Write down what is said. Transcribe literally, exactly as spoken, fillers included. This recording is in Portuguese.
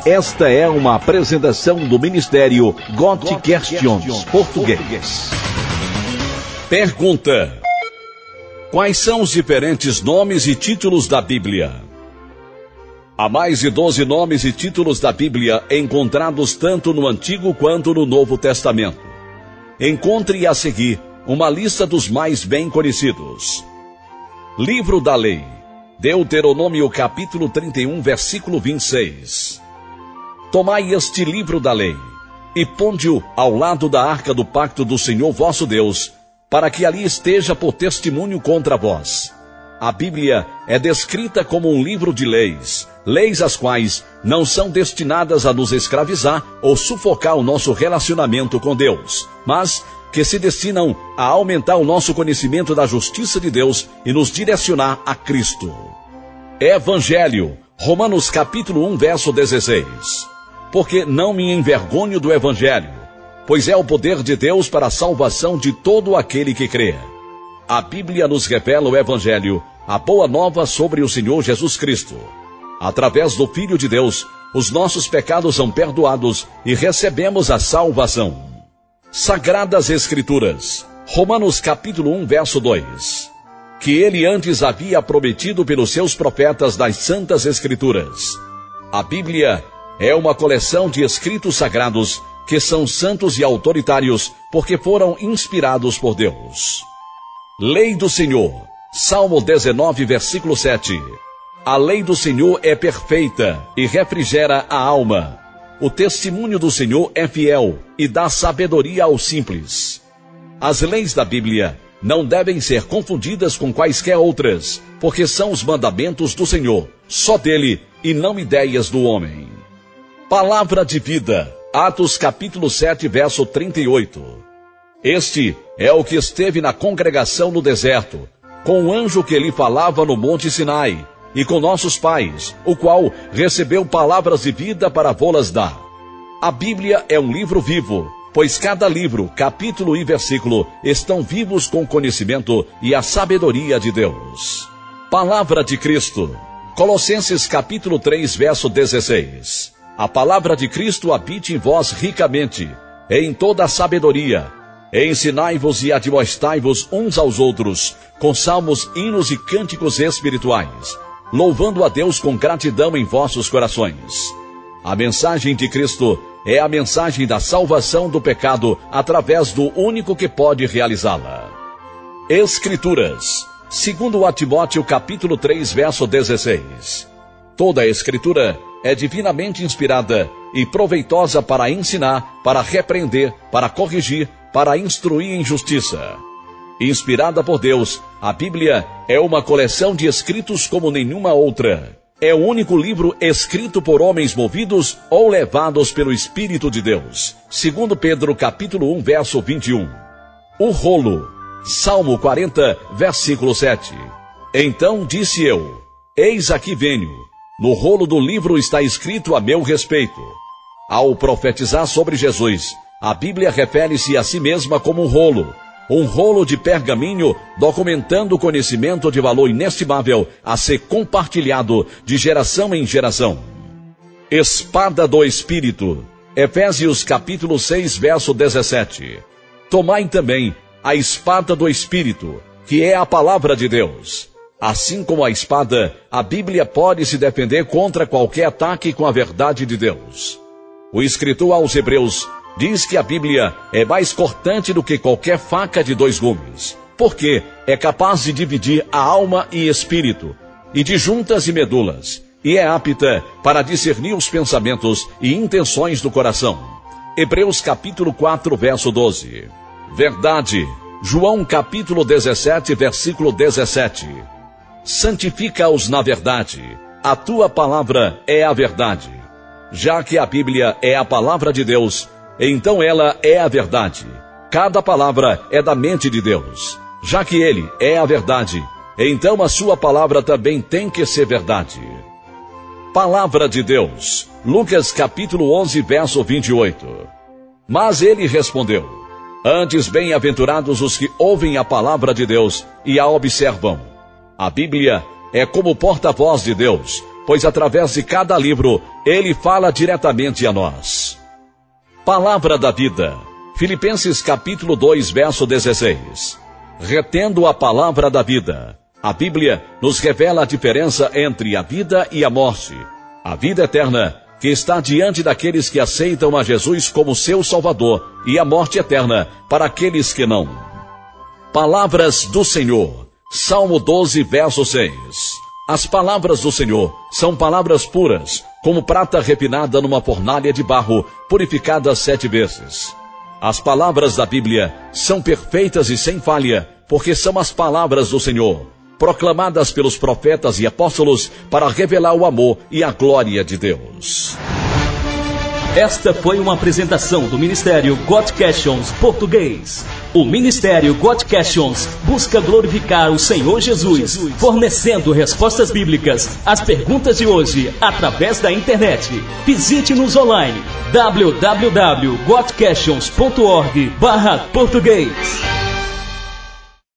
Esta é uma apresentação do Ministério God Questions Português. Pergunta: quais são os diferentes nomes e títulos da Bíblia? Há mais de doze nomes e títulos da Bíblia encontrados tanto no Antigo quanto no Novo Testamento. Encontre a seguir uma lista dos mais bem conhecidos. Livro da Lei, Deuteronômio capítulo trinta e um, versículo vinte e seis. Tomai este livro da lei, e ponde-o ao lado da arca do pacto do Senhor vosso Deus, para que ali esteja por testemunho contra vós. A Bíblia é descrita como um livro de leis, leis as quais não são destinadas a nos escravizar ou sufocar o nosso relacionamento com Deus, mas que se destinam a aumentar o nosso conhecimento da justiça de Deus e nos direcionar a Cristo. Evangelho, Romanos capítulo um, verso dezesseis. Porque não me envergonho do Evangelho, pois é o poder de Deus para a salvação de todo aquele que crê. A Bíblia nos revela o Evangelho, a boa nova sobre o Senhor Jesus Cristo. Através do Filho de Deus, os nossos pecados são perdoados e recebemos a salvação. Sagradas Escrituras, Romanos capítulo um, verso dois. Que ele antes havia prometido pelos seus profetas das Santas Escrituras. A Bíblia é uma coleção de escritos sagrados que são santos e autoritários porque foram inspirados por Deus. Lei do Senhor, Salmo dezenove, versículo sete. A lei do Senhor é perfeita e refrigera a alma. O testemunho do Senhor é fiel e dá sabedoria aos simples. As leis da Bíblia não devem ser confundidas com quaisquer outras, porque são os mandamentos do Senhor, só dele e não ideias do homem. Palavra de vida, Atos capítulo sete, verso trinta e oito. Este é o que esteve na congregação no deserto, com o anjo que lhe falava no monte Sinai, e com nossos pais, o qual recebeu palavras de vida para vô-las dar. A Bíblia é um livro vivo, pois cada livro, capítulo e versículo estão vivos com o conhecimento e a sabedoria de Deus. Palavra de Cristo, Colossenses capítulo três, verso dezesseis. A palavra de Cristo habite em vós ricamente, em toda a sabedoria. Ensinai-vos e admoestai-vos uns aos outros, com salmos, hinos e cânticos espirituais, louvando a Deus com gratidão em vossos corações. A mensagem de Cristo é a mensagem da salvação do pecado através do único que pode realizá-la. Escrituras, segundo a Timóteo capítulo três, verso dezesseis. Toda a Escritura é divinamente inspirada e proveitosa para ensinar, para repreender, para corrigir, para instruir em justiça. Inspirada por Deus, a Bíblia é uma coleção de escritos como nenhuma outra. É o único livro escrito por homens movidos ou levados pelo Espírito de Deus. Segundo Pedro capítulo um, verso vinte e um. O rolo, Salmo quarenta, versículo sete. Então disse eu: eis aqui venho. No rolo do livro está escrito a meu respeito. Ao profetizar sobre Jesus, a Bíblia refere-se a si mesma como um rolo, um rolo de pergaminho documentando o conhecimento de valor inestimável a ser compartilhado de geração em geração. Espada do Espírito, Efésios capítulo seis, verso dezessete. Tomai também a espada do Espírito, que é a palavra de Deus. Assim como a espada, a Bíblia pode se defender contra qualquer ataque com a verdade de Deus. O escritor aos Hebreus diz que a Bíblia é mais cortante do que qualquer faca de dois gumes, porque é capaz de dividir a alma e espírito, e de juntas e medulas, e é apta para discernir os pensamentos e intenções do coração. Hebreus capítulo quatro, verso doze. Verdade, João capítulo dezessete, versículo dezessete. Santifica-os na verdade, a tua palavra é a verdade. Já que a Bíblia é a palavra de Deus, então ela é a verdade. Cada palavra é da mente de Deus. Já que ele é a verdade, então a sua palavra também tem que ser verdade. Palavra de Deus, Lucas capítulo onze, verso vinte e oito. Mas ele respondeu: antes bem-aventurados os que ouvem a palavra de Deus e a observam. A Bíblia é como porta-voz de Deus, pois através de cada livro, ele fala diretamente a nós. Palavra da vida. Filipenses capítulo dois, verso dezesseis. Retendo a palavra da vida. A Bíblia nos revela a diferença entre a vida e a morte. A vida eterna, que está diante daqueles que aceitam a Jesus como seu Salvador, e a morte eterna para aqueles que não. Palavras do Senhor. Salmo doze, verso seis. As palavras do Senhor são palavras puras, como prata refinada numa fornalha de barro, purificada sete vezes. As palavras da Bíblia são perfeitas e sem falha, porque são as palavras do Senhor, proclamadas pelos profetas e apóstolos para revelar o amor e a glória de Deus. Esta foi uma apresentação do Ministério God Questions Português. O Ministério God Questions busca glorificar o Senhor Jesus, fornecendo respostas bíblicas às perguntas de hoje através da internet. Visite-nos online w w w ponto god questions ponto org barra português.